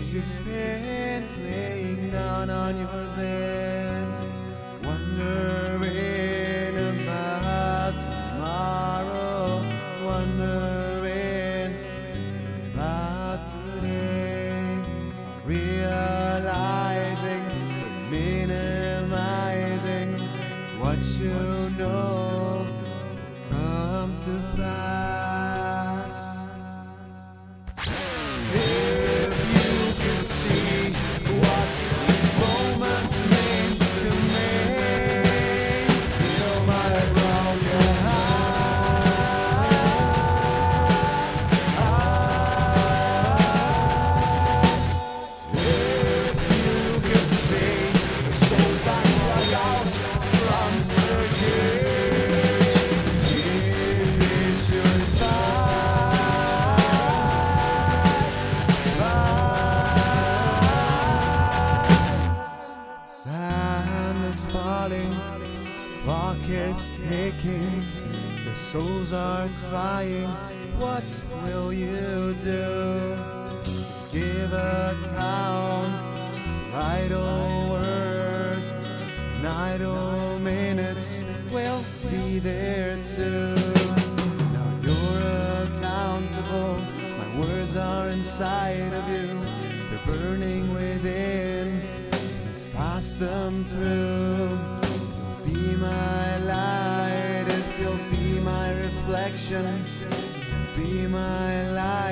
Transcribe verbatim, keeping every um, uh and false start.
minutes you spent laying down on your bed, wondering about tomorrow, wondering about today, realizing but minimizing what you know come to pass. If you could see what these moments mean to me, feel my broken heart. If you could see the soul that struggles from the cage, if you should pass, pass. Sand is falling, clock is ticking, the souls are crying. What will you do? Give account, idle words, and idle minutes will be there too. Now you're accountable, my words are inside of you, they're burning within, just pass them through. You'll be my light if you'll be my reflection, be my light.